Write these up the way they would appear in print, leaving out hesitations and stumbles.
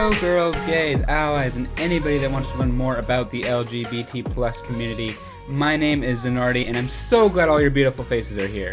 cowgirls, gays, allies, and anybody that wants to learn more about the LGBT plus community. My name is Zanardi, and I'm so glad all your beautiful faces are here.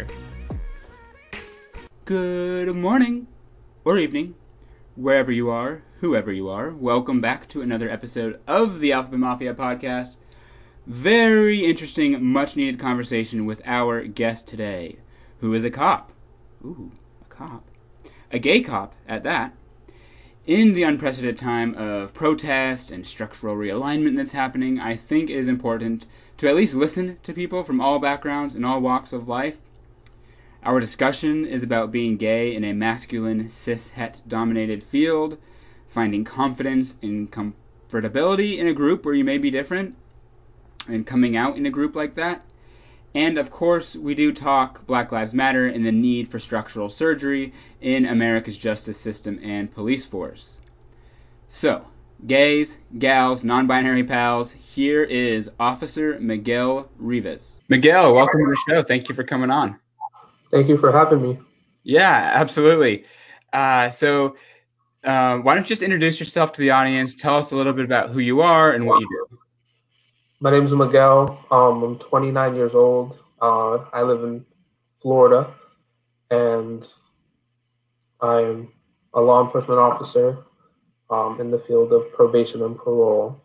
Good morning, or evening, wherever you are, whoever you are. Welcome back to another episode of the Alphabet Mafia podcast. Very interesting, much-needed conversation with our guest today, who is a cop. Ooh, a cop. A gay cop, at that. In the unprecedented time of protest and structural realignment that's happening, I think it is important to at least listen to people from all backgrounds and all walks of life. Our discussion is about being gay in a masculine, cis-het-dominated field, finding confidence and comfortability in a group where you may be different, and coming out in a group like that. And of course, we do talk Black Lives Matter and the need for structural surgery in America's justice system and police force. So, gays, gals, non-binary pals, here is Officer Miguel Rivas. Miguel, welcome to the show. Thank you for coming on. Thank you for having me. Yeah, absolutely. So, why don't you just introduce yourself to the audience? Tell us a little bit about who you are and what you do. My name is Miguel. I'm 29 years old. I live in Florida, and I'm a law enforcement officer in the field of probation and parole.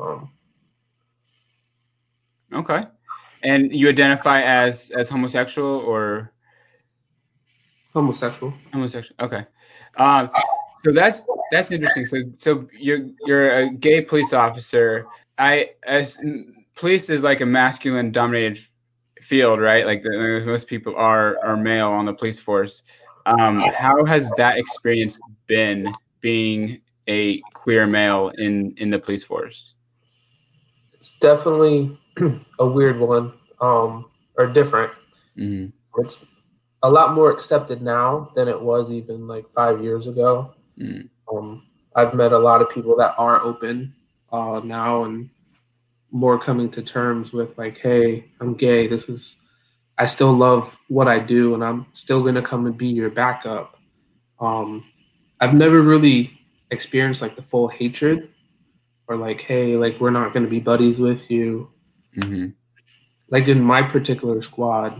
Okay. And you identify as homosexual or? Homosexual. Homosexual. Okay. So that's interesting. So you're a gay police officer. Police is like a masculine dominated field, right? Like most people are male on the police force. How has that experience been being a queer male in the police force? It's definitely a weird one, or different. Mm-hmm. It's a lot more accepted now than it was even like 5 years ago. Mm-hmm. I've met a lot of people that are open now and more coming to terms with like, hey, I'm gay. I still love what I do, and I'm still gonna come and be your backup. I've never really experienced like the full hatred or like, hey, like we're not gonna be buddies with you. Mm-hmm. Like in my particular squad,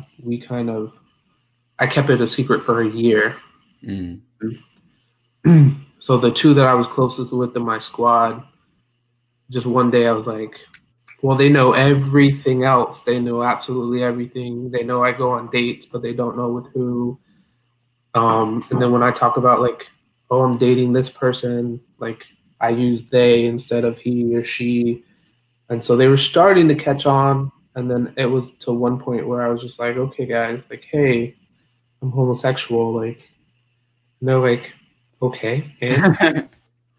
I kept it a secret for a year. Mm-hmm. So the two that I was closest with in my squad, just one day I was like, well, they know everything else. They know absolutely everything. They know I go on dates, but they don't know with who. And then when I talk about like, oh, I'm dating this person, like I use they instead of he or she. And so they were starting to catch on. And then it was to one point where I was just like, okay, guys, like, hey, I'm homosexual. Like, and they're like, okay. And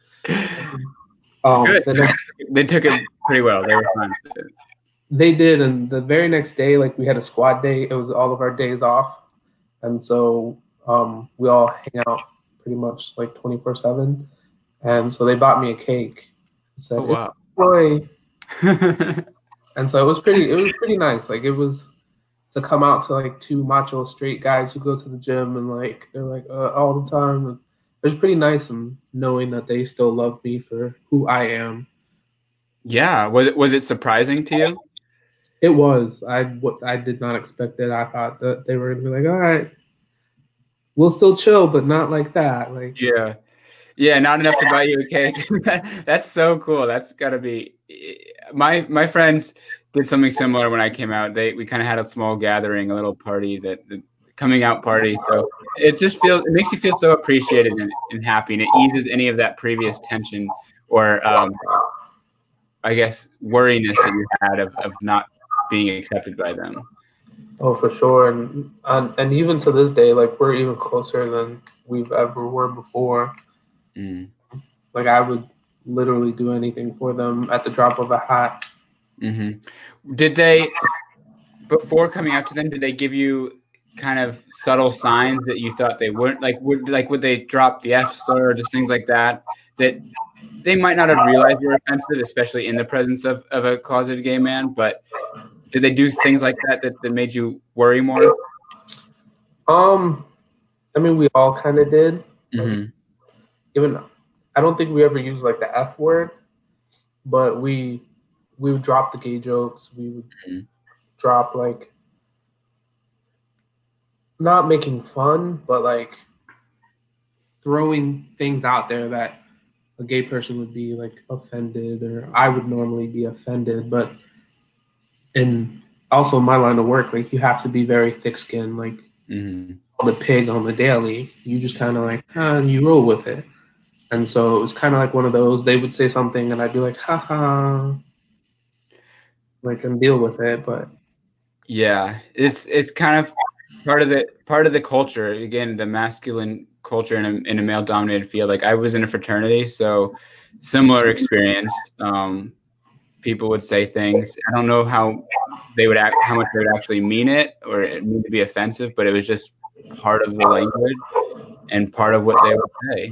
Good. the So next, they took it pretty well. They were fine with it. they did. And the very next day, like we had a squad day. It was all of our days off. And so we all hang out pretty much like 24/7. And so they bought me a cake and said, Oh wow. enjoy. And so it was pretty nice. Like it was to come out to like two macho straight guys who go to the gym and like they're like all the time. And it was pretty nice and knowing that they still love me for who I am. Yeah. Was it surprising to you? It was. I did not expect it. I thought that they were gonna be like, all right, we'll still chill, but not like that. Like Yeah. Yeah, not enough to buy you a cake. That's so cool. That's gotta be. My friends did something similar when I came out. We kind of had a small gathering, a little party, the coming out party. So it makes you feel so appreciated and happy, and it eases any of that previous tension or I guess worriness that you had of not being accepted by them. oh, for sure. And even to this day, like we're even closer than we've ever were before. Mm. Like I would literally do anything for them at the drop of a hat. Did they, before coming out to them, did they give you kind of subtle signs that you thought they wouldn't would they drop the F slur or just things like that that they might not have realized were offensive, especially in the presence of a closeted gay man, but did they do things like that made you worry more? Um, I mean, we all kind of did. Like Mm-hmm. even I don't think we ever used like the F word, but we would drop the gay jokes. We would Mhm. drop like not making fun, but like throwing things out there that a gay person would be like offended, or I would normally be offended. But in also my line of work, like you have to be very thick-skinned. Like Mhm. the pig on the daily, you just kind of like you roll with it. And so it was kind of like one of those. They would say something, and I'd be like, haha, like and deal with it. But Yeah, it's kind of part of the culture. Again, the masculine culture in a male dominated field. Like I was in a fraternity, so similar experience. People would say things. I don't know how much they would actually mean it or it mean to be offensive, but it was just part of the language and part of what they would say.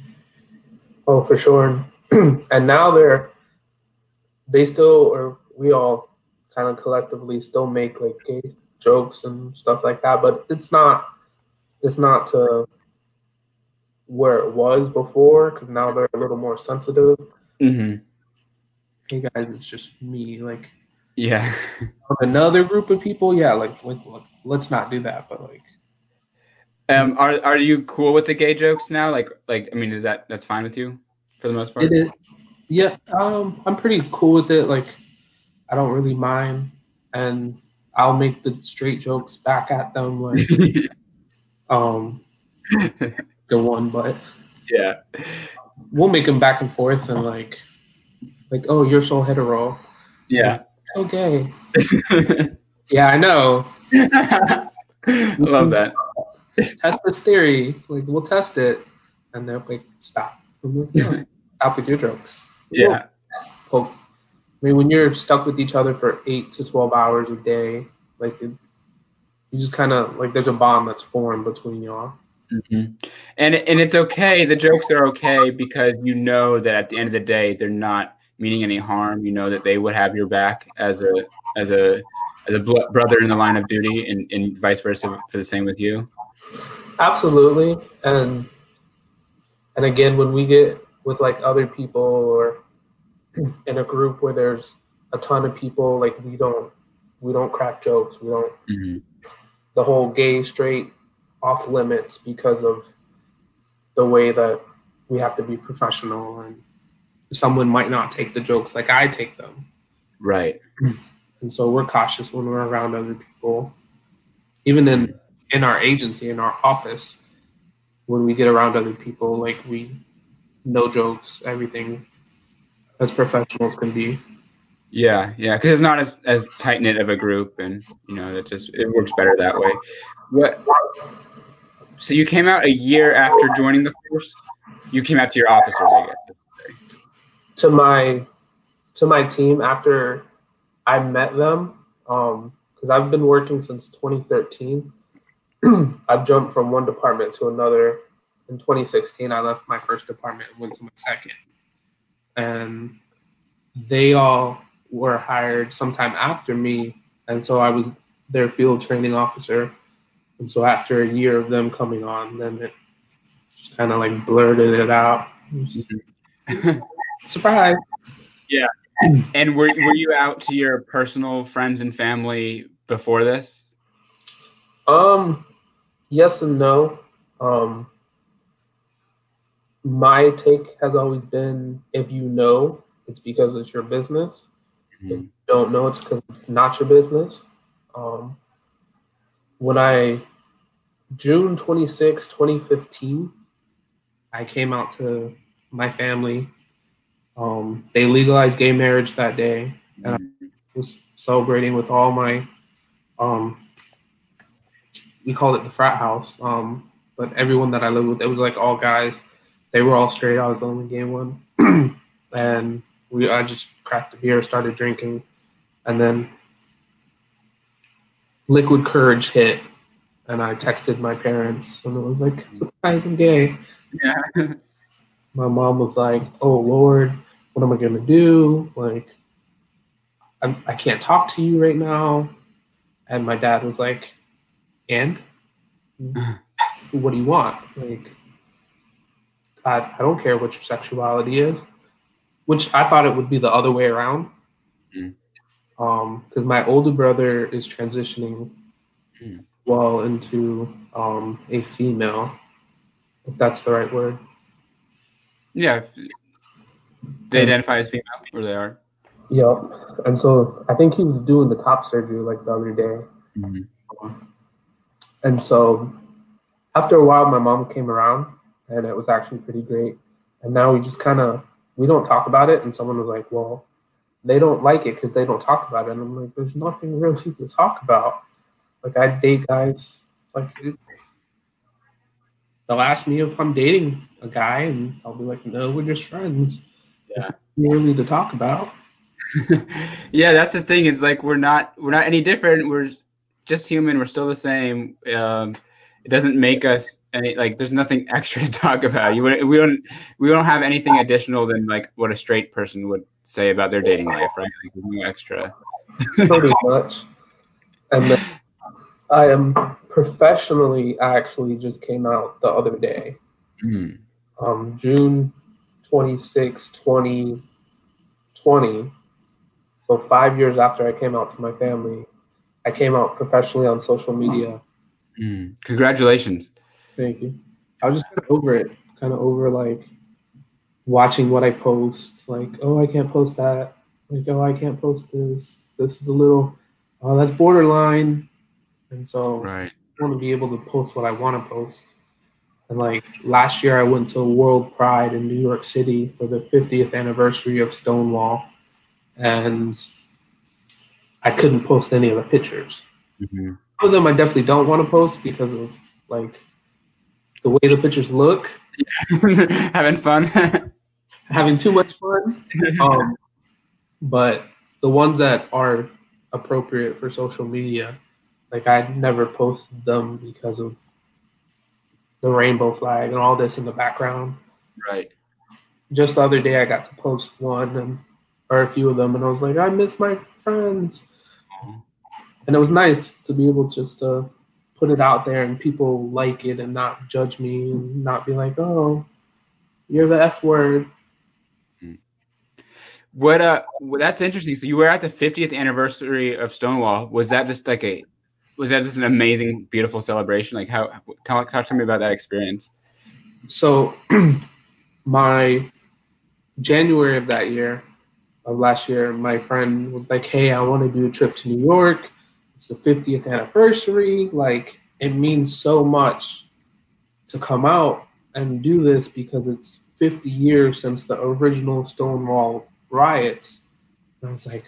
oh, for sure. And now they still, or we all kind of collectively still make like gay jokes and stuff like that, but it's not to where it was before, because now they're a little more sensitive. Hmm. Hey guys, it's just me. Like Yeah. another group of people, yeah, like let's not do that. But like Are you cool with the gay jokes now? Like I mean, that's fine with you for the most it part? is, yeah. I'm pretty cool with it. Like I don't really mind, and I'll make the straight jokes back at them. Like um the one, but Yeah. we'll make them back and forth, and like oh, you're so hetero, like Yeah. so gay. Yeah, I know. I love that. Test this theory. Like we'll test it, and they're like, stop. I'm like, no, stop with your jokes. Well, Yeah. I mean, when you're stuck with each other for 8 to 12 hours a day, like you just kind of like there's a bond that's formed between y'all. Hmm. And it's okay. The jokes are okay because you know that at the end of the day, they're not meaning any harm. You know that they would have your back as a brother in the line of duty, and vice versa for the same with you. Absolutely, and again, when we get with like other people or in a group where there's a ton of people, like we don't crack jokes. We don't Hmm. the whole gay straight off limits because of the way that we have to be professional, and someone might not take the jokes like I take them. Right. And so we're cautious when we're around other people. Even in our agency, in our office, when we get around other people, like we no jokes, everything as professionals can be. Yeah, yeah, because it's not as tight knit of a group, and it works better that way. What? So you came out a year after joining the force? You came out to your officers, I guess. To my team after I met them, because I've been working since 2013. I've jumped from one department to another. In 2016, I left my first department and went to my second. And they all were hired sometime after me. And so I was their field training officer. And so after a year of them coming on, then it just kind of like blurted it out. Mhm. Surprise. Yeah. And were you out to your personal friends and family before this? Um, yes and no. Um, my take has always been if you know, it's because it's your business. If you Mhm. don't know, it's because it's not your business. Um, when I, June 26, 2015, I came out to my family. They legalized gay marriage that day, and I Mhm. was celebrating with all my, um, we called it the frat house, but everyone that I lived with, it was like all guys. They were all straight. I was the only gay one. And I just cracked a beer, started drinking, and then liquid courage hit, and I texted my parents, and it was like, surprise, I'm gay. Yeah. My mom was like, oh Lord, what am I gonna do? Like, I can't talk to you right now. And my dad was like, and what do you want? Like, I don't care what your sexuality is, which I thought it would be the other way around. Mm. Because my older brother is transitioning Mm. well into a female, if that's the right word. Yeah, they And identify as female, or they are. yep. And so I think he was doing the top surgery like the other day. Mm. And so after a while, my mom came around, and it was actually pretty great. And now we just kind of we don't talk about it. And someone was like, "Well, they don't like it because they don't talk about it." And I'm like, "There's nothing really to talk about. Like I date guys, like they'll ask me if I'm dating a guy, and I'll be like, no, we're just friends. There's Yeah. nothing really to talk about." Yeah, that's the thing. It's like we're not any different. We're just human. We're still the same. It doesn't make us any like. There's nothing extra to talk about. We don't have anything additional than like what a straight person would say about their dating life, right? Like, there's no extra. Pretty much. And then I am professionally, I actually just came out the other day, Mm. June 26, 2020. So 5 years after I came out to my family, I came out professionally on social media. Mm. Congratulations. Thank you. I was just kind of over it, kind of over like watching what I post, like, oh, I can't post that, like, oh, I can't post this. This is a little, oh, that's borderline. And so Right. I want to be able to post what I want to post. And like last year, I went to World Pride in New York City for the 50th anniversary of Stonewall, and I couldn't post any of the pictures. Hmm. Some of them I definitely don't want to post because of like the way the pictures look, Having fun. having too much fun. Um, but the ones that are appropriate for social media, like I'd never post them because of the rainbow flag and all this in the background. Right. Just the other day, I got to post one or a few of them, and I was like, I miss my friends, and it was nice to be able just to put it out there and people like it and not judge me and not be like, oh, you're the F word. That's interesting. So you were at the 50th anniversary of Stonewall. Was that just an amazing, beautiful celebration? Like talk to me about that experience. So my January of last year, my friend was like, hey, I want to do a trip to New York. It's the 50th anniversary. Like, it means so much to come out and do this because it's 50 years since the original Stonewall riots. And I was like,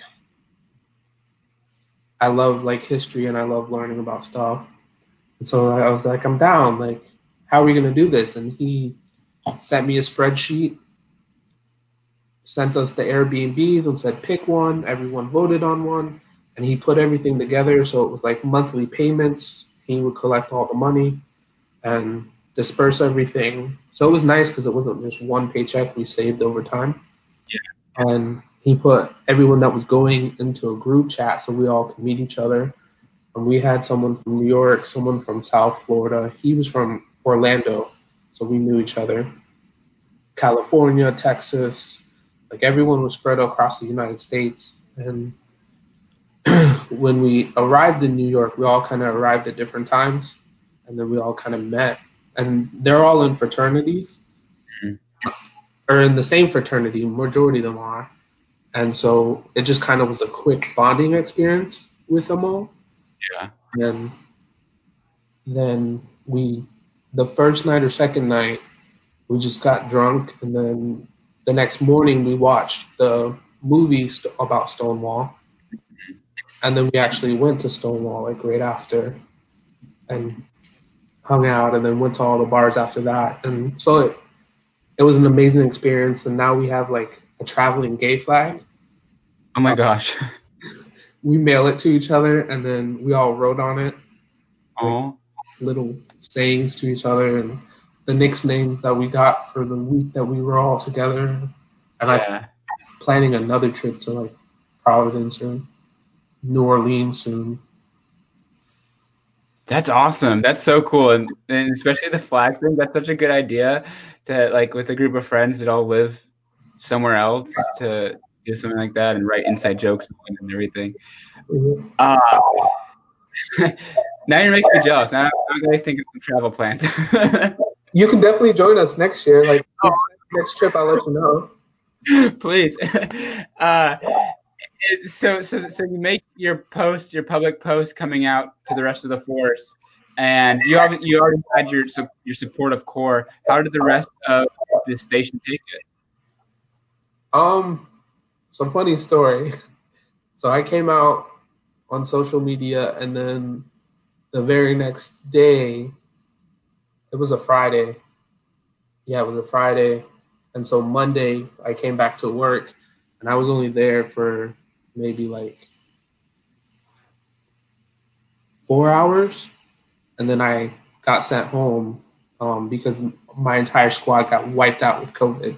I love like history and I love learning about stuff. And so I was like, I'm down. Like, how are we gonna do this? And he sent me a spreadsheet, sent us the Airbnbs and said pick one. Everyone voted on one, and he put everything together. So it was like monthly payments. He would collect all the money and disperse everything. So it was nice because it wasn't just one paycheck we saved over time. And he put everyone that was going into a group chat so we all could meet each other. And we had someone from New York, someone from South Florida. He was from Orlando, so we knew each other. California, Texas, like everyone was spread across the United States. And when we arrived in New York, we all kind of arrived at different times, and then we all kind of met. And they're all in fraternities, Mhm. or in the same fraternity, majority of them are. And so it just kind of was a quick bonding experience with them all. Yeah. And then the first night or second night, we just got drunk, and then the next morning we watched the movie about Stonewall, and then we actually went to Stonewall like right after and hung out, and then went to all the bars after that, and so it was an amazing experience. And now we have like a traveling gay flag. Oh my gosh. We mail it to each other, and then we all wrote on it like Oh. little sayings to each other and the nicknames that we got for the week that we were all together. And I'm Yeah. planning another trip to like Providence or New Orleans soon. That's awesome. That's so cool. And especially the flag thing, that's such a good idea to like with a group of friends that all live somewhere else to do something like that and write inside jokes and everything. Mhm. Uh, now you're making me jealous. Now I'm going to think of some travel plans. You can definitely join us next year. Like next trip, I'll let you know. Please. Uh, so you make your public post coming out to the rest of the force, and you already had your support of core. How did the rest of the station take it? Um, some funny story. So I came out on social media, and then the very next day, it was a Friday. Yeah, it was a Friday. And so Monday, I came back to work, and I was only there for maybe like 4 hours. And then I got sent home because my entire squad got wiped out with COVID.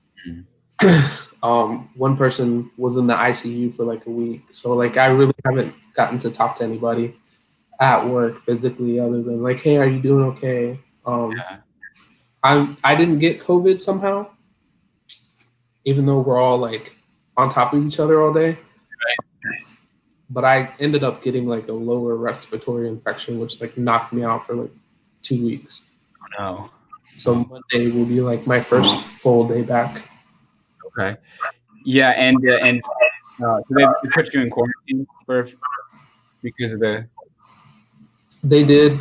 One person was in the ICU for like a week. So like I really haven't gotten to talk to anybody at work physically other than like, hey, are you doing okay? Yeah. I didn't get COVID somehow, even though we're all like on top of each other all day. But I ended up getting like a lower respiratory infection, which like knocked me out for like 2 weeks. Oh So Monday will be like my first full day back. no. Okay. Yeah, and so they put you in quarantine because of the. They did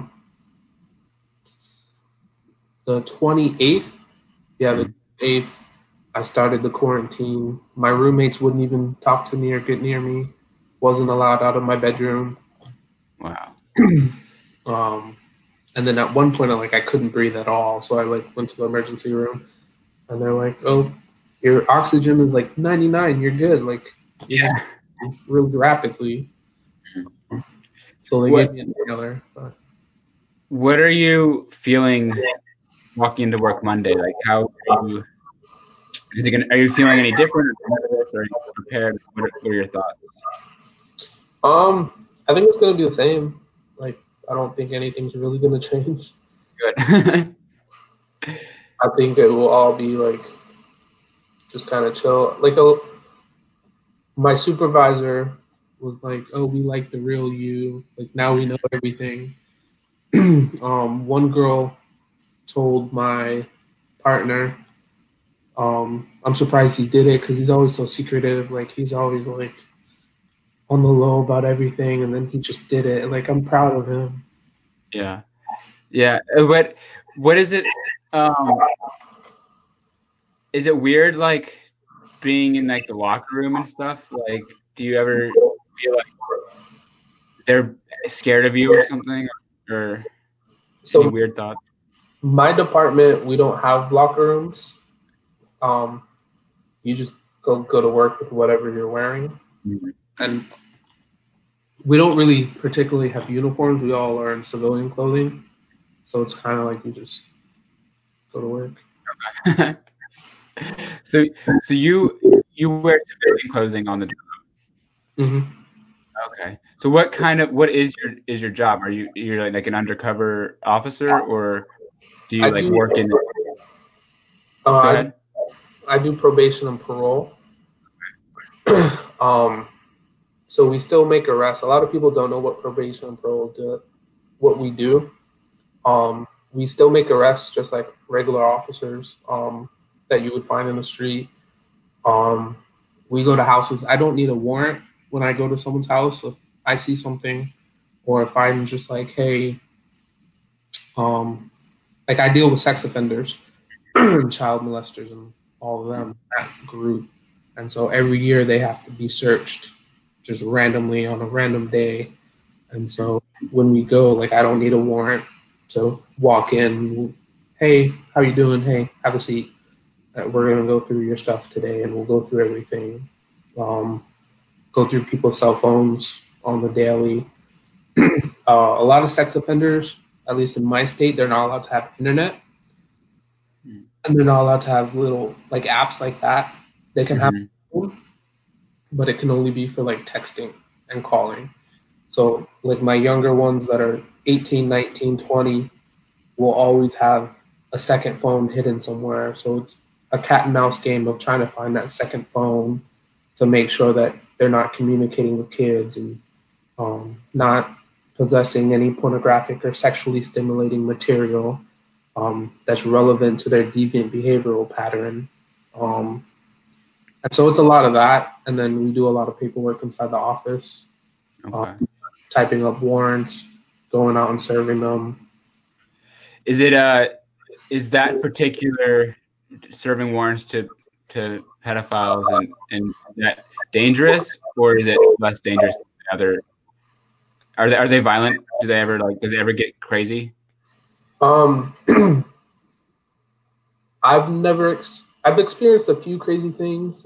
the 28th. Yeah, the Mhm. 8th. I started the quarantine. My roommates wouldn't even talk to me or get near me. Wasn't allowed out of my bedroom. Wow. Um, and then at one point, I couldn't breathe at all. So I like went to the emergency room, and they're like, "Oh, your oxygen is like 99. You're good. Like you're just Yeah. really rapidly." So they gave What me an inhaler. But What are you feeling walking into work Monday? Like, how are you? Are you feeling any different or nervous or are you prepared? What are your thoughts? I think it's gonna be the same. Like I don't think anything's really gonna change. Good. I think it will all be like just kind of chill. My supervisor was like, "Oh, we like the real you. Like now we know everything." One girl told my partner, "I'm surprised he did it because he's always so secretive. Like he's always like on the low about everything, and then he just did it. Like I'm proud of him." Yeah. Yeah. What is it? Um, is it weird like being in like the locker room and stuff? Like, do you ever feel like they're scared of you or something, or any So weird thoughts? my department, we don't have locker rooms. Um, you just go to work with whatever you're wearing, Mhm. and we don't really particularly have uniforms. We all are in civilian clothing, so it's kind of like you just go to work. So so you wear civilian clothing on the job. Hmm. Okay. So what is your job? Are you're like an undercover officer or do you I like do. work in Uh, go I ahead? I do probation and parole. um, so we still make arrests. A lot of people don't know what probation and parole do. What we do. We still make arrests just like regular officers. That you would find in the street. Um, we go to houses. I don't need a warrant when I go to someone's house. If I see something, or if I'm just like, hey, um, like I deal with sex offenders, and child molesters, and all of them, that group. And so every year they have to be searched just randomly on a random day. And so when we go, like I don't need a warrant to walk in. Hey, how you doing? Hey, have a seat. We're gonna go through your stuff today, and we'll go through everything. Um, Go through people's cell phones on the daily. A lot of sex offenders, at least in my state, they're not allowed to have internet, and they're not allowed to have little like apps like that. They can have, Mm-hmm. a phone, but it can only be for like texting and calling. So like my younger ones that are 18, 19, 20 will always have a second phone hidden somewhere. So it's a cat and mouse game of trying to find that second phone to make sure that they're not communicating with kids and not possessing any pornographic or sexually stimulating material that's relevant to their deviant behavioral pattern. Um, and so it's a lot of that. And then we do a lot of paperwork inside the office, um, Okay. typing up warrants, going out and serving them. Is it is that particular serving warrants to pedophiles and is that dangerous or is it less dangerous than the other? Are they violent? Do they ever does it ever get crazy? Um, I've experienced a few crazy things,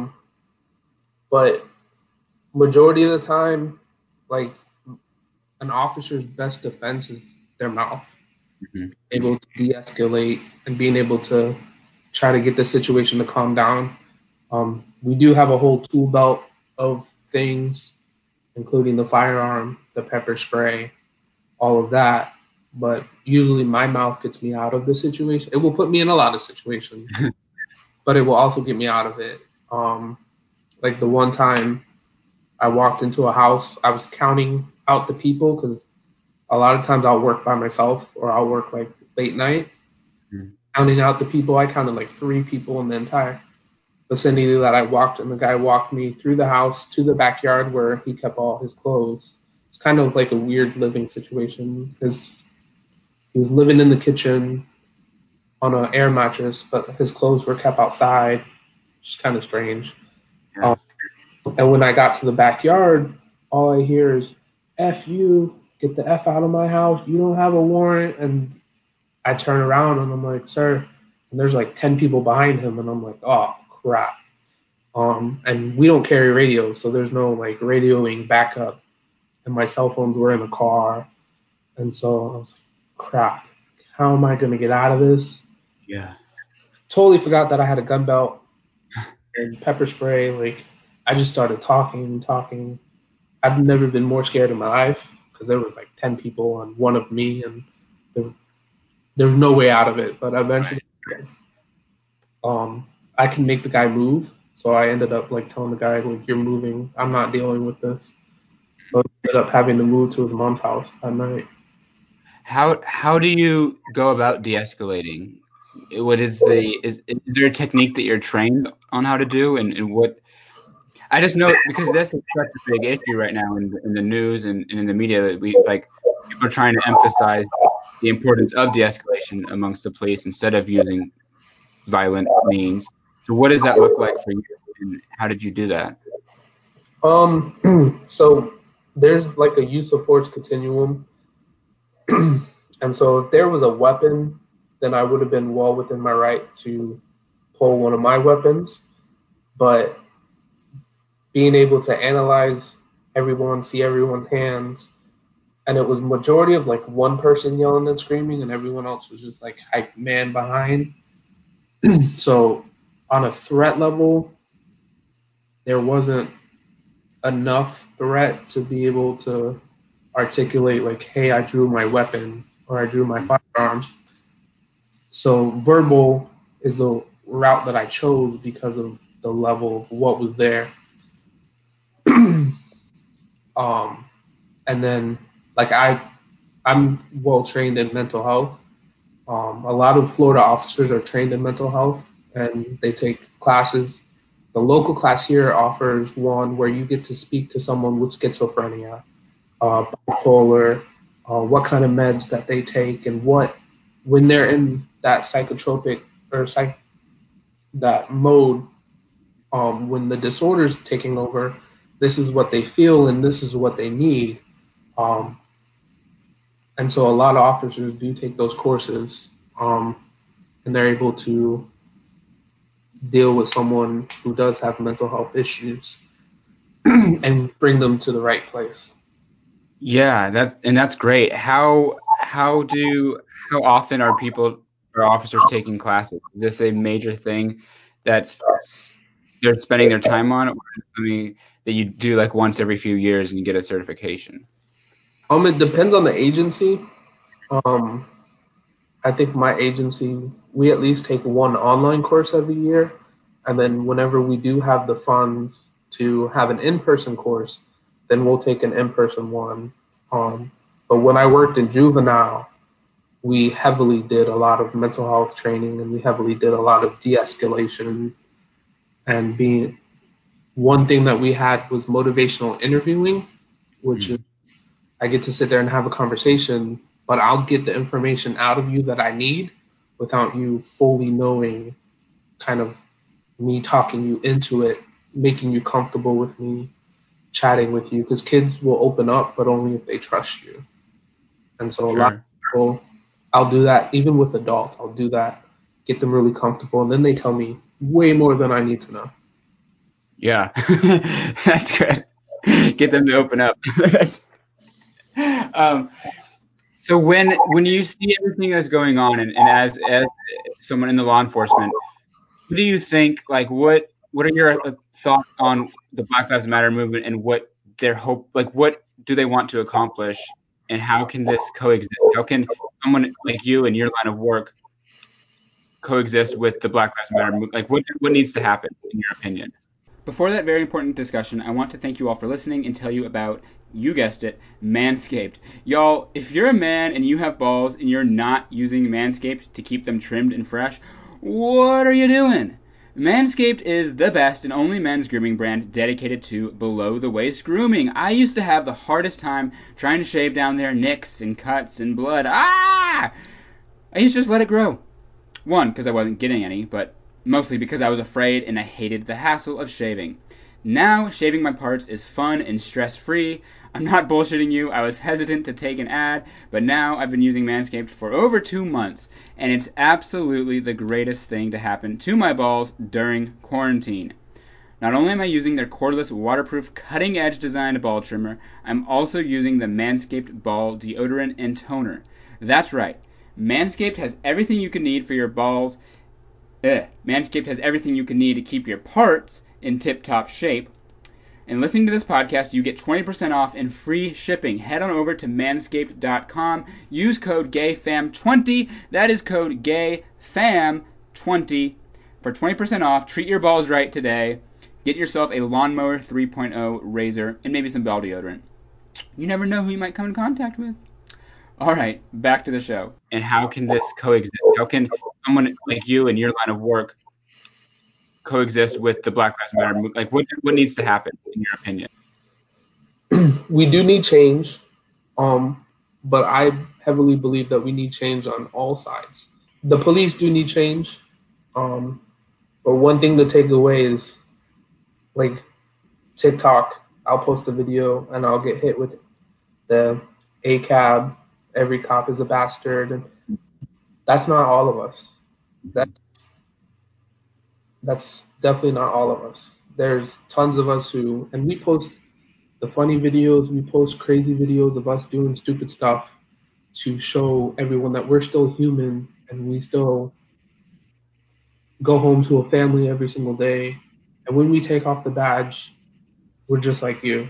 but majority of the time, like an officer's best defense is their mouth, Mhm. able to de-escalate and being able to try to get the situation to calm down. We do have a whole tool belt of things, including the firearm, the pepper spray, all of that. But usually my mouth gets me out of the situation. It will put me in a lot of situations, but it will also get me out of it. Um, like the one time I walked into a house, I was counting out the people because a lot of times I'll work by myself or I'll work like late night. Mhm. Counting out the people, I counted like three people in the entire vicinity that I walked, and the guy walked me through the house to the backyard where he kept all his clothes. It's kind of like a weird living situation because he was living in the kitchen on an air mattress, but his clothes were kept outside, which is kind of strange. Yeah. Um, and when I got to the backyard, all I hear is "F you, get the F out of my house. You don't have a warrant." And I turn around and I'm like, "Sir," and there's like 10 people behind him, and I'm like, "Oh crap." And we don't carry radios, so there's no like radioing backup. And my cell phones were in the car, and so I was like, "Crap, how am I gonna get out of this?" Yeah. Totally forgot that I had a gun belt and pepper spray. Like I just started talking and talking. I've never been more scared in my life because there was like 10 people on one of me, and there, there was no way out of it. But eventually, I can make the guy move. So I ended up like telling the guy, like, "You're moving. I'm not dealing with this." So I ended up having to move to his mom's house that night. How do you go about de-escalating? What is there a technique that you're trained on how to do and what I just know because this is such a big issue right now in the news and in the media that we like people are trying to emphasize the importance of de-escalation amongst the police instead of using violent means. So what does that look like for you and how did you do that? So there's like a use of force continuum, and so if there was a weapon, then I would have been well within my right to pull one of my weapons. But being able to analyze everyone, see everyone's hands, and it was majority of like one person yelling and screaming, and everyone else was just like hype man behind. So on a threat level, there wasn't enough threat to be able to articulate like, "Hey, I drew my weapon" or "I drew my firearm." So verbal is the route that I chose because of the level of what was there. um, and then like I'm well trained in mental health. A lot of Florida officers are trained in mental health and they take classes. The local class here offers one where you get to speak to someone with schizophrenia, bipolar, what kind of meds that they take, and what when they're in that psychotropic or that mode, when the disorder's taking over, this is what they feel and this is what they need. Um, and so a lot of officers do take those courses, and they're able to deal with someone who does have mental health issues and bring them to the right place. Yeah, that's great. How often are people or officers taking classes? Is this a major thing that's they're spending their time on, or is it something that you do like once every few years and you get a certification? It depends on the agency. Um, I think my agency, we at least take one online course every year, and then whenever we do have the funds to have an in-person course, then we'll take an in-person one. But when I worked in juvenile, we heavily did a lot of mental health training, and we heavily did a lot of de-escalation. And being one thing that we had was motivational interviewing, which is Mm. I get to sit there and have a conversation, but I'll get the information out of you that I need without you fully knowing kind of me talking you into it, making you comfortable with me, chatting with you, because kids will open up, but only if they trust you. And so a lot of Sure. people, I'll do that even with adults. I'll do that, get them really comfortable, and then they tell me way more than I need to know. Yeah. That's good. Get them to open up. um, so when you see everything that's going on, and as someone in the law enforcement, what do you think? Like, what are your thoughts on the Black Lives Matter movement and what their hope? Like, what do they want to accomplish, and how can this coexist? How can someone like you in your line of work coexist with the Black Lives Matter movement? Like, what needs to happen in your opinion? Before that very important discussion, I want to thank you all for listening and tell you about, you guessed it, Manscaped. Y'all, if you're a man and you have balls and you're not using Manscaped to keep them trimmed and fresh, what are you doing? Manscaped is the best and only men's grooming brand dedicated to below the waist grooming. I used to have the hardest time trying to shave down their nicks and cuts and blood. I used to just let it grow. One, because I wasn't getting any, but mostly because I was afraid and I hated the hassle of shaving. Now, shaving my parts is fun and stress free. I'm not bullshitting you, I was hesitant to take an ad, but now I've been using Manscaped for over 2 months, and it's absolutely the greatest thing to happen to my balls during quarantine. Not only am I using their cordless, waterproof, cutting edge designed ball trimmer, I'm also using the Manscaped Ball Deodorant and Toner. That's right, Manscaped has everything you can need for your balls. Manscaped has everything you can need to keep your parts in tip top shape. And listening to this podcast, you get 20% off and free shipping. Head on over to manscaped.com. Use code GAYFAM20. That is code GAYFAM20 for 20% off. Treat your balls right today. Get yourself a Lawnmower 3.0 razor and maybe some ball deodorant. You never know who you might come in contact with. All right, back to the show. And how can this coexist? How can someone like you in your line of work coexist with the Black Lives Matter movement? Like, what needs to happen in your opinion? We do need change, um, but I heavily believe that we need change on all sides. The police do need change, um, but one thing to take away is like TikTok. I'll post a video and I'll get hit with the ACAB. Every cop is a bastard, and that's not all of us. That that's definitely not all of us. There's tons of us who, and we post the funny videos, we post crazy videos of us doing stupid stuff to show everyone that we're still human and we still go home to a family every single day. And when we take off the badge, we're just like you.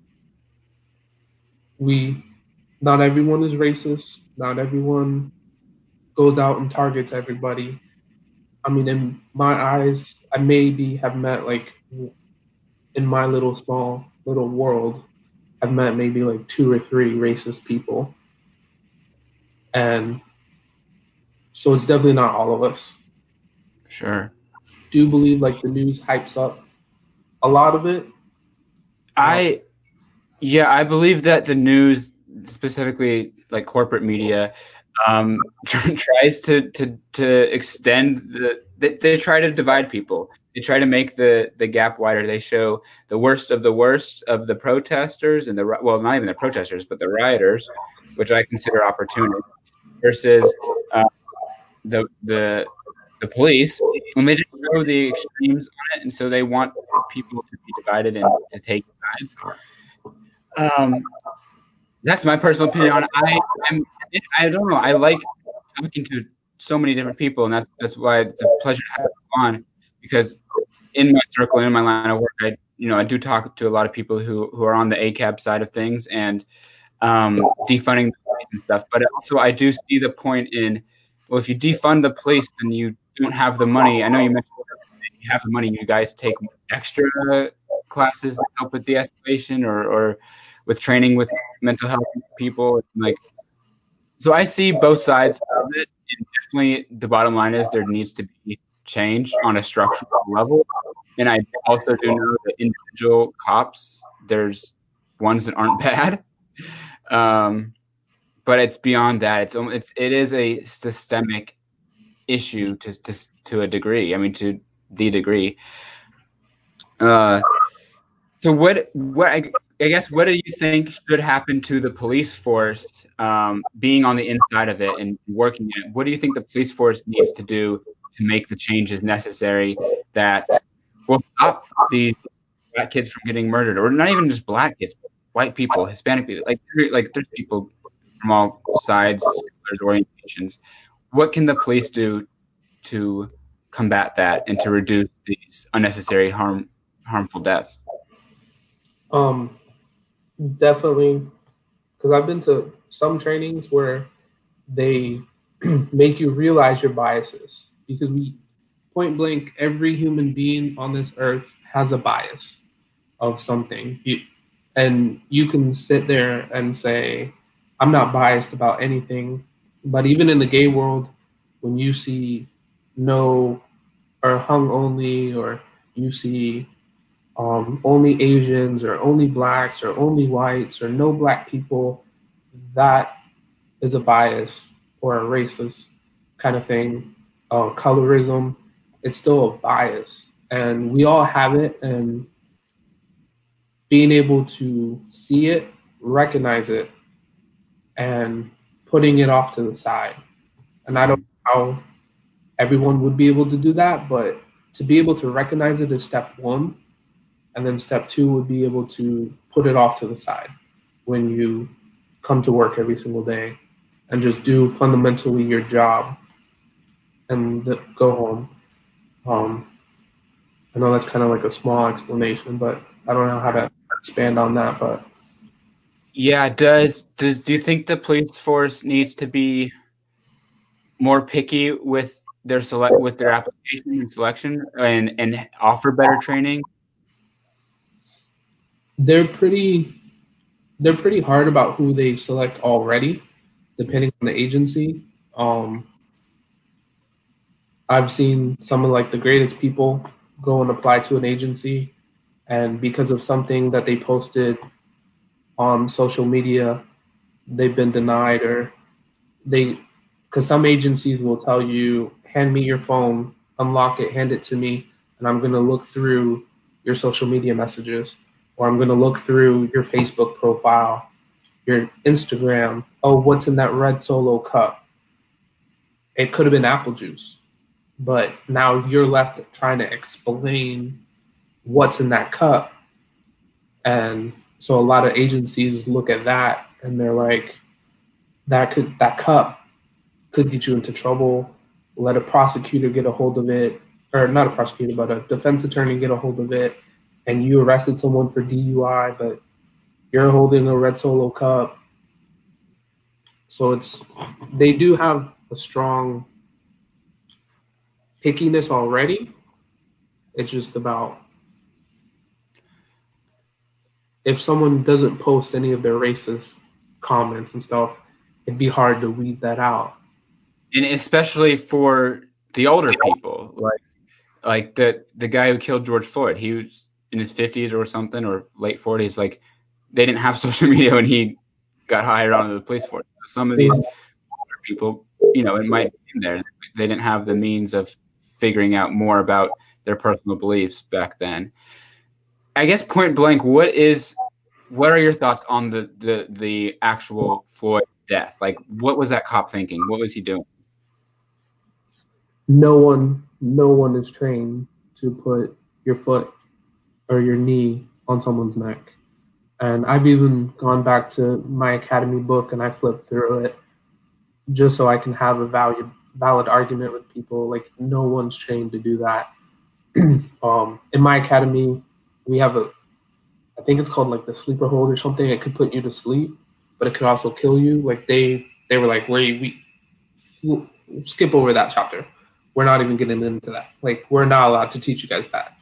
We Not everyone is racist. Not everyone goes out and targets everybody. I mean, in my eyes, I maybe have met like in my little small little world, I've met maybe like two or three racist people, and so it's definitely not all of us. Sure. Do believe like the news hypes up a lot of it. Uh, I Yeah, I believe that the news, specifically like corporate media, tries to extend they try to divide people. They try to make the gap wider. They show the worst of the protesters and well, not even the protesters, but the rioters, which I consider opportunists, versus uh, the police, and they just show the extremes on it, and so they want people to be divided and to take sides. Um, that's my personal opinion on it. I don't know. I like talking to so many different people, and that's why it's a pleasure to have you on, because in my circle and in my line of work, I do talk to a lot of people who are on the ACAB side of things, and defunding the police and stuff. But also, I do see the point in, well, if you defund the police, then you don't have the money. I know you mentioned you have the money. You guys take extra classes that help with de-escalation or with training with mental health people. Like, so I see both sides of it. And definitely, the bottom line is there needs to be change on a structural level. And I also do know that individual cops, there's ones that aren't bad. Um, but it's beyond that. It is a systemic issue to a degree. I mean, to the degree. Uh, so I guess what do you think should happen to the police force, being on the inside of it and working in it? What do you think the police force needs to do to make the changes necessary that will stop these black kids from getting murdered, or not even just black kids, but white people, Hispanic people, like there's people from all sides, there's orientations. What can the police do to combat that and to reduce these unnecessary harmful deaths? Um, Definitely, because I've been to some trainings where they make you realize your biases because we point blank every human being on this earth has a bias of something. And you can sit there and say, I'm not biased about anything. But even in the gay world, when you see no or hung only, or you see only Asians or only blacks or only whites or no black people, that is a bias or a racist kind of thing. Colorism, it's still a bias. And we all have it. And being able to see it, recognize it, and putting it off to the side. And I don't know how everyone would be able to do that, but to be able to recognize it is step one. And then step two would be able to put it off to the side when you come to work every single day and just do fundamentally your job and go home. Um, I know that's kind of like a small explanation, but I don't know how to expand on that. But Yeah, do you think the police force needs to be more picky with their application and selection and offer better training? they're pretty they're pretty hard about who they select already, depending on the agency. Um, I've seen some of like the greatest people go and apply to an agency, and because of something that they posted on social media, they've been denied, or they, because some agencies will tell you, hand me your phone, unlock it, hand it to me, and I'm going to look through your social media messages, or I'm going to look through your Facebook profile, your Instagram. Oh, what's in that red Solo cup? It could have been apple juice, but now you're left trying to explain what's in that cup. And so a lot of agencies look at that and they're like, that cup could get you into trouble. Let a prosecutor get a hold of it, or not a prosecutor, but a defense attorney get a hold of it, and you arrested someone for DUI, but you're holding a red Solo cup. So they do have a strong pickiness already. It's just about if someone doesn't post any of their racist comments and stuff, it'd be hard to weed that out. And especially for the older people, like the guy who killed George Floyd, he was in his 50s or something, or late 40s. Like, they didn't have social media when he got hired onto the police force. Some of these older people, it might be in there. They didn't have the means of figuring out more about their personal beliefs back then. I guess point blank, what are your thoughts on the actual Floyd death? Like, what was that cop thinking? What was he doing? No one is trained to put your foot or your knee on someone's neck. And I've even gone back to my academy book and I flipped through it just so I can have a valid argument with people. Like no one's trained to do that. In my academy, we have I think it's called like the sleeper hold or something. It could put you to sleep. but it could also kill you. Like they were like, we skip over that chapter. We're not even getting into that. Like we're not allowed to teach you guys that.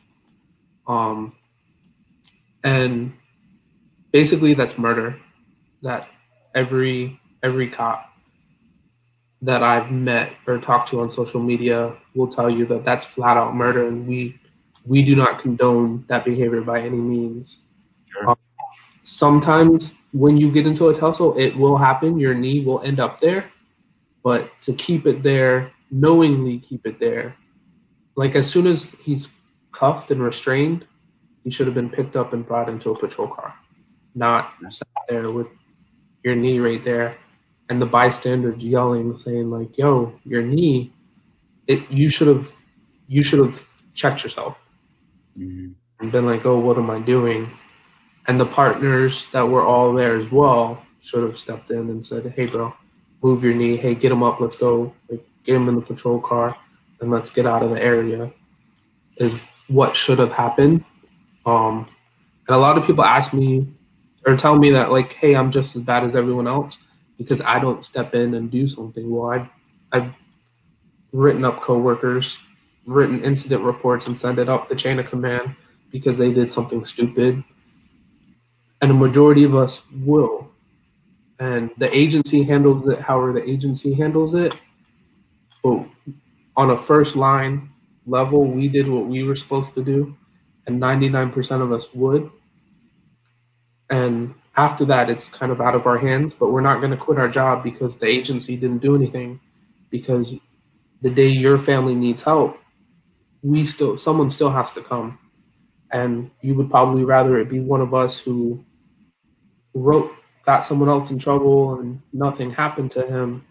And basically that's murder. That every cop that I've met or talked to on social media will tell you that that's flat out murder, and we do not condone that behavior by any means. Sure. Sometimes when you get into a tussle, it will happen. Your knee will end up there, but to keep it there, knowingly keep it there, like as soon as he's cuffed and restrained, he should have been picked up and brought into a patrol car, not sat there with your knee right there, and the bystanders yelling, saying like, "Yo, your knee! You should have checked yourself Mm-hmm. and been like, oh, what am I doing?" And the partners that were all there as well should have stepped in and said, "Hey, bro, move your knee. Hey, get him up. Let's go. Like, get him in the patrol car and let's get out of the area." Is what should have happened. And a lot of people ask me or tell me that like, "Hey, I'm just as bad as everyone else because I don't step in and do something." Well, I've written up coworkers, written incident reports, and sent it up the chain of command because they did something stupid. And a majority of us will. And the agency handles it however the agency handles it. But on a first line level, we did what we were supposed to do, and 99% of us would. And after that, it's kind of out of our hands, but we're not going to quit our job because the agency didn't do anything. Because the day your family needs help, someone still has to come. And you would probably rather it be one of us who got someone else in trouble and nothing happened to him.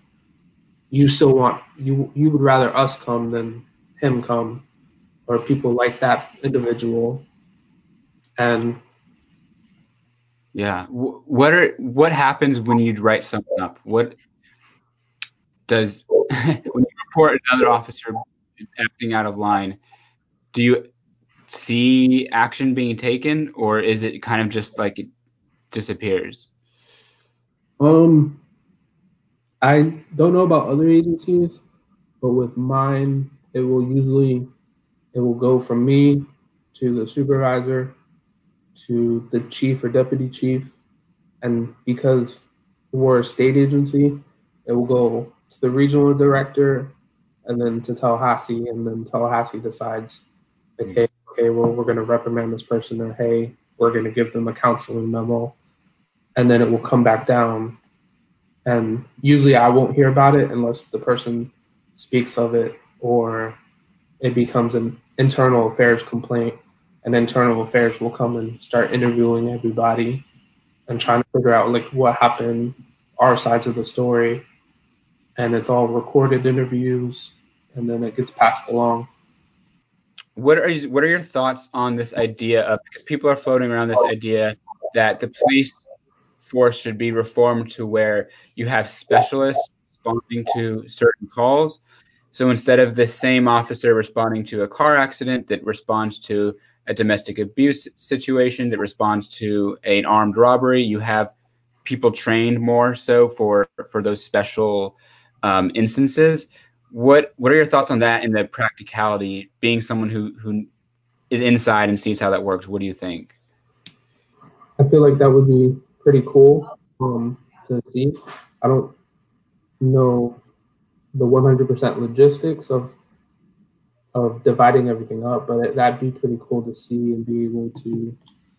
You would rather us come than him come, or people like that individual. And Yeah. What happens when you write someone up? What does when you report another officer acting out of line? Do you see action being taken, or is it kind of just like it disappears? um I don't know about other agencies, but with mine it will go from me to the supervisor to the chief or deputy chief, and because we're a state agency, it will go to the regional director and then to Tallahassee, and then Tallahassee decides, like, hey, okay, well, we're going to reprimand this person, or hey, we're going to give them a counseling memo, and then it will come back down. And usually I won't hear about it unless the person speaks of it or it becomes an internal affairs complaint, and internal affairs will come and start interviewing everybody and trying to figure out like what happened, our sides of the story, and it's all recorded interviews, and then it gets passed along. What are your thoughts on this idea of, because people are floating around this idea that the police force should be reformed to where you have specialists responding to certain calls. So instead of the same officer responding to a car accident that responds to a domestic abuse situation, that responds to an armed robbery, you have people trained more so for those special instances. What are your thoughts on that and the practicality? Being someone who is inside and sees how that works, what do you think? I feel like that would be pretty cool to see. I don't know the 100% logistics of dividing everything up, but that'd be pretty cool to see and be able to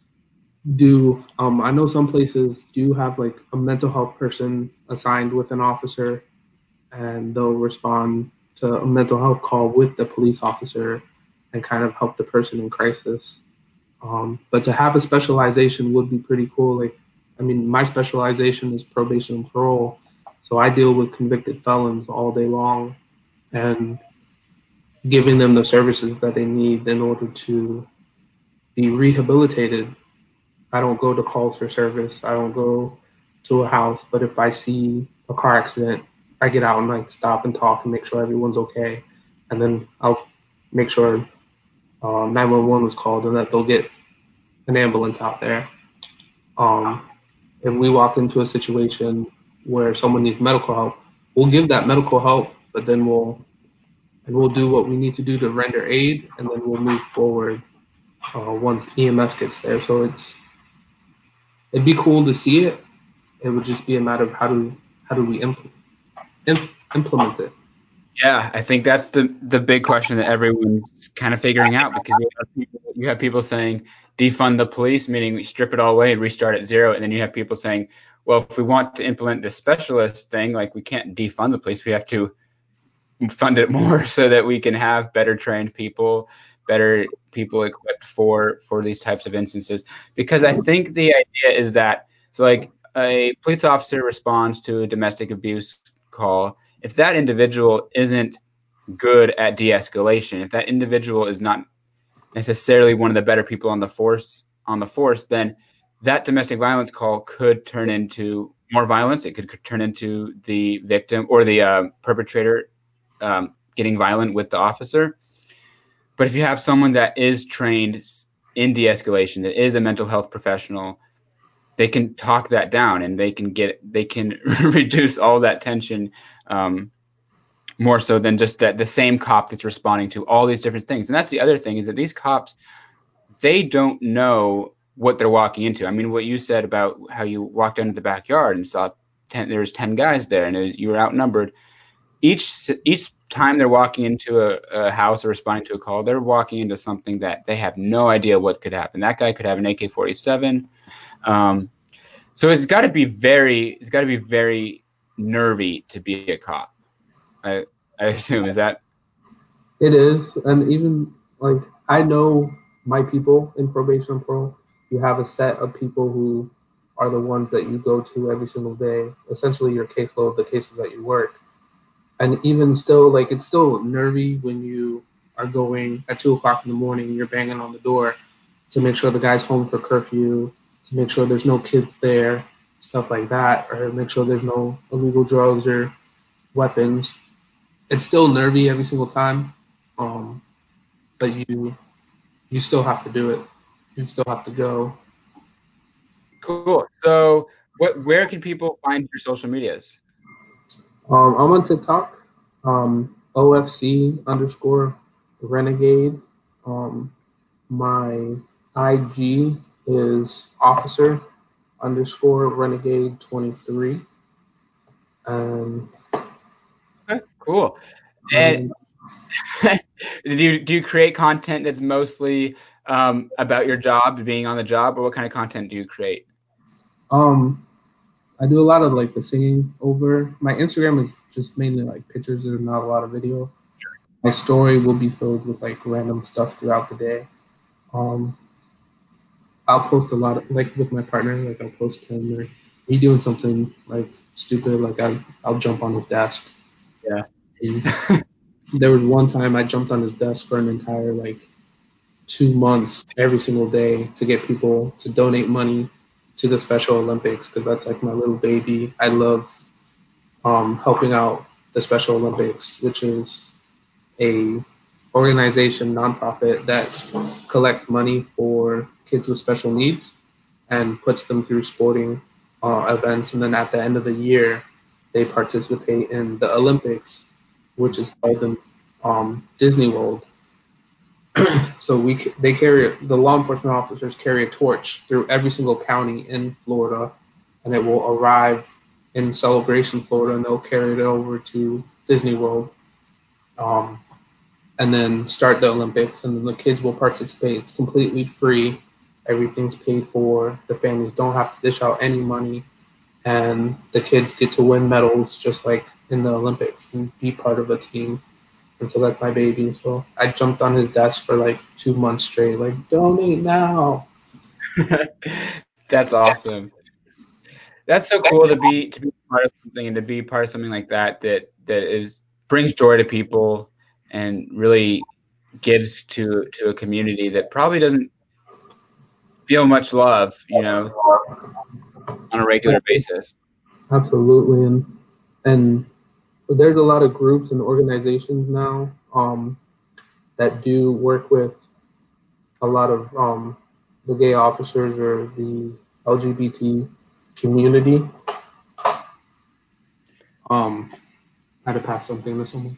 do. I know some places do have like a mental health person assigned with an officer, and they'll respond to a mental health call with the police officer and kind of help the person in crisis. But to have a specialization would be pretty cool. Like, I mean, my specialization is probation and parole, so I deal with convicted felons all day long, and giving them the services that they need in order to be rehabilitated. I don't go to calls for service. I don't go to a house. But if I see a car accident, I get out and like stop and talk and make sure everyone's okay. And then I'll make sure 911 was called and that they'll get an ambulance out there. Um, if we walk into a situation where someone needs medical help, we'll give that medical help, but then we'll do what we need to do to render aid, and then we'll move forward once EMS gets there. So it'd be cool to see it. It would just be a matter of how do we implement it. Yeah, I think that's the big question that everyone's kind of figuring out, because you have people saying defund the police, meaning we strip it all away and restart at zero, and then you have people saying, well, if we want to implement the specialist thing, like we can't defund the police, we have to fund it more so that we can have better trained people, better people equipped for these types of instances. Because I think the idea is that, so like a police officer responds to a domestic abuse call. If that individual isn't good at de-escalation, if that individual is not necessarily one of the better people on the force, then that domestic violence call could turn into more violence. It could turn into the victim or the perpetrator getting violent with the officer. But if you have someone that is trained in de-escalation, that is a mental health professional, they can talk that down, and they can reduce all that tension, more so than just that the same cop that's responding to all these different things. And that's the other thing, is that these cops, they don't know what they're walking into. I mean, what you said about how you walked into the backyard and saw there was 10 guys there, and you were outnumbered. Each time they're walking into a house or responding to a call, they're walking into something that they have no idea what could happen. That guy could have an AK-47. So it's got to be very nervy to be a cop. I assume, is that? It is, and even like I know my people in probation and parole. You have a set of people who are the ones that you go to every single day. Essentially, your caseload, the cases that you work, and even still, like it's still nervy when you are going at 2 o'clock in the morning and you're banging on the door to make sure the guy's home for curfew, to make sure there's no kids there, stuff like that, or make sure there's no illegal drugs or weapons. It's still nervy every single time, um, but you still have to do it. You still have to go. Cool. So where can people find your social medias? I'm on TikTok, OFC underscore renegade. Um, my IG is officer underscore renegade 23. Um, Okay, cool. And um, do you create content that's mostly about your job, being on the job, or what kind of content do you create? um, I do a lot of like the singing over. My Instagram is just mainly like pictures. There's not a lot of video. My story will be filled with like random stuff throughout the day. Um, I'll post a lot of, like with my partner, like I'll post him or me doing something like stupid, like I'll jump on his desk. Yeah. And there was one time I jumped on his desk for an entire like 2 months every single day to get people to donate money to the Special Olympics because that's like my little baby. I love helping out the Special Olympics, which is a organization nonprofit that collects money for kids with special needs and puts them through sporting events. And then at the end of the year, they participate in the Olympics, which is held in Disney World. So they carry the law enforcement officers carry a torch through every single county in Florida, and it will arrive in Celebration, Florida, and they'll carry it over to Disney World, um, and then start the Olympics, and then the kids will participate. It's completely free. Everything's paid for. The families don't have to dish out any money, and the kids get to win medals just like in the Olympics and be part of a team. And so that's my baby. So I jumped on his desk for like 2 months straight, like donate now. That's awesome. That's so cool to be part of something, and to be part of something like that is brings joy to people and really gives to a community that probably doesn't feel much love, on a regular basis. Absolutely, and there's a lot of groups and organizations now that do work with a lot of the gay officers or the LGBT community. I had to pass something to someone.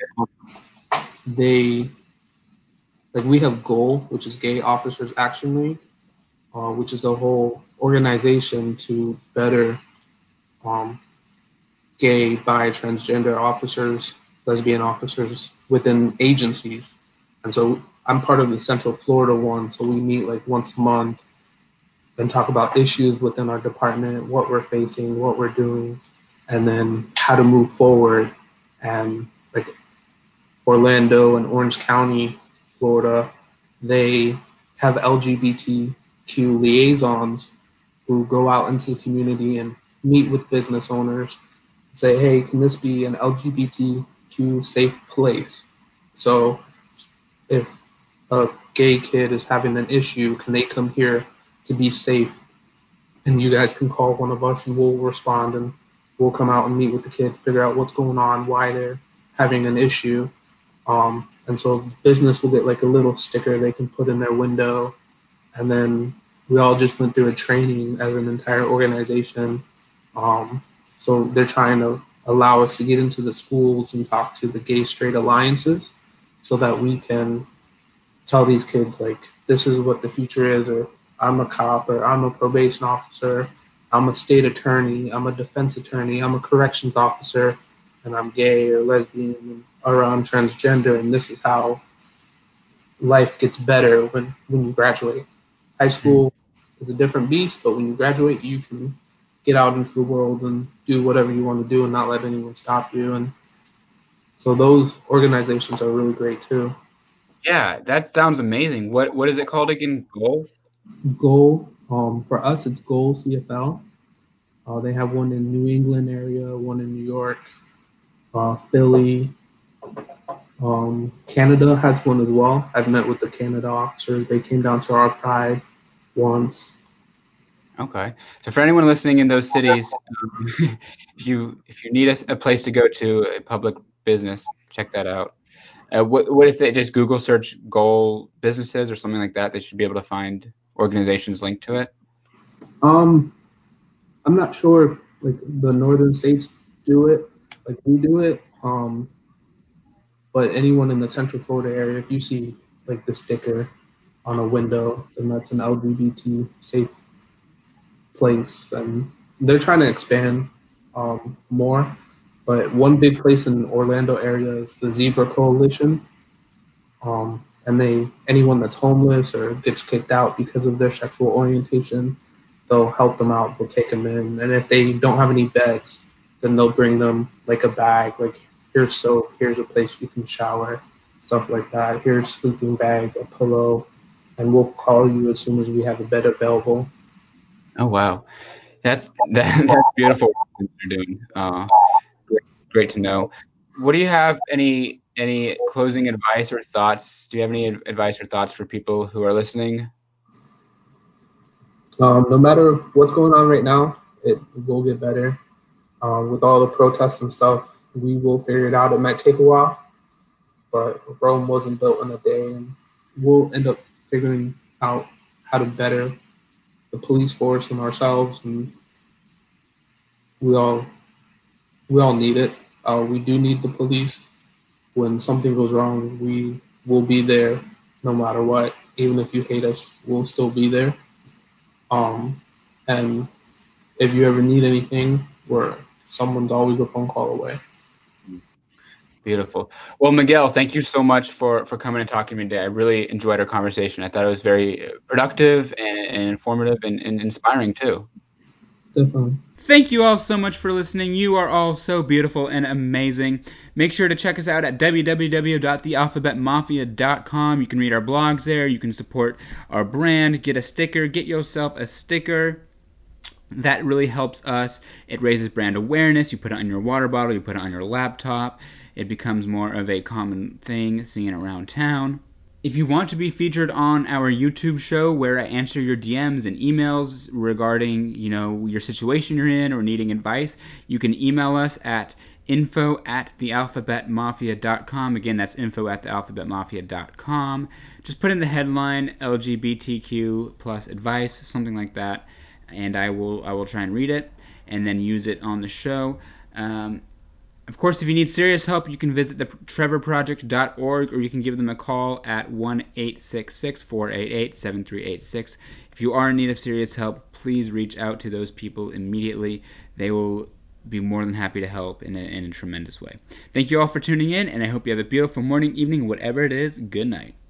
They we have GOAL, which is Gay Officers Action League, which is a whole organization to better um, gay, bi, transgender officers, lesbian officers within agencies. And so I'm part of the Central Florida one, so we meet like once a month and talk about issues within our department, what we're facing, what we're doing, and then how to move forward. And like Orlando and Orange County, Florida, they have LGBTQ liaisons who go out into the community and meet with business owners and say, hey, can this be an LGBTQ safe place? So if a gay kid is having an issue, can they come here to be safe? And you guys can call one of us and we'll respond and we'll come out and meet with the kid, figure out what's going on, why they're having an issue. And so business will get like a little sticker they can put in their window. And then we all just went through a training as an entire organization. So they're trying to allow us to get into the schools and talk to the gay straight alliances so that we can tell these kids like this is what the future is, or I'm a cop, or I'm a probation officer, I'm a state attorney, I'm a defense attorney, I'm a corrections officer, and I'm gay or lesbian or I'm transgender, and this is how life gets better when you graduate. High school is a different beast, but when you graduate, you can get out into the world and do whatever you want to do and not let anyone stop you. And so those organizations are really great too. Yeah, that sounds amazing. What is it called again? Goal? GOAL, for us, it's GOAL CFL. They have one in New England area, one in New York, Philly. Canada has one as well. I've met with the Canada officers. They came down to our Pride once. Okay. So for anyone listening in those cities, if you need a place to go to, a public business, check that out. What if they just Google search goal businesses or something like that? They should be able to find organizations linked to it. Um, I'm not sure if like the northern states do it like we do it. But anyone in the Central Florida area, if you see like the sticker on a window, then that's an LGBT safe place. And they're trying to expand more. But one big place in Orlando area is the Zebra Coalition. And anyone that's homeless or gets kicked out because of their sexual orientation, they'll help them out. They'll take them in, and if they don't have any beds, then they'll bring them like a bag, like here's soap, here's a place you can shower, stuff like that. Here's sleeping bag, a pillow, and we'll call you as soon as we have a bed available. Oh wow, that's beautiful what you're doing. Great, great to know. What do you have any closing advice or thoughts? Do you have any advice or thoughts for people who are listening? No matter what's going on right now, it will get better. With all the protests and stuff, we will figure it out. It might take a while, but Rome wasn't built in a day, and we'll end up figuring out how to better the police force and ourselves, and we all we all need it. We do need the police. When something goes wrong, we will be there no matter what. Even if you hate us, we'll still be there. Um, and if you ever need anything, someone's always a phone call away. Beautiful. Well, Miguel, thank you so much for coming and talking to me today. I really enjoyed our conversation. I thought it was very productive and informative and inspiring too. Definitely. Thank you all so much for listening. You are all so beautiful and amazing. Make sure to check us out at www.thealphabetmafia.com. You can read our blogs there. You can support our brand, get a sticker, get yourself a sticker. That really helps us. It raises brand awareness. You put it on your water bottle, you put it on your laptop. It becomes more of a common thing seen around town. If you want to be featured on our YouTube show where I answer your DMs and emails regarding, your situation you're in or needing advice, you can email us at info@thealphabetmafia.com. Again, that's info@thealphabetmafia.com. Just put in the headline LGBTQ plus advice, something like that. and I will try and read it and then use it on the show. Of course, if you need serious help, you can visit thetrevorproject.org, or you can give them a call at 1-866-488-7386. If you are in need of serious help, please reach out to those people immediately. They will be more than happy to help in a tremendous way. Thank you all for tuning in, and I hope you have a beautiful morning, evening, whatever it is. Good night.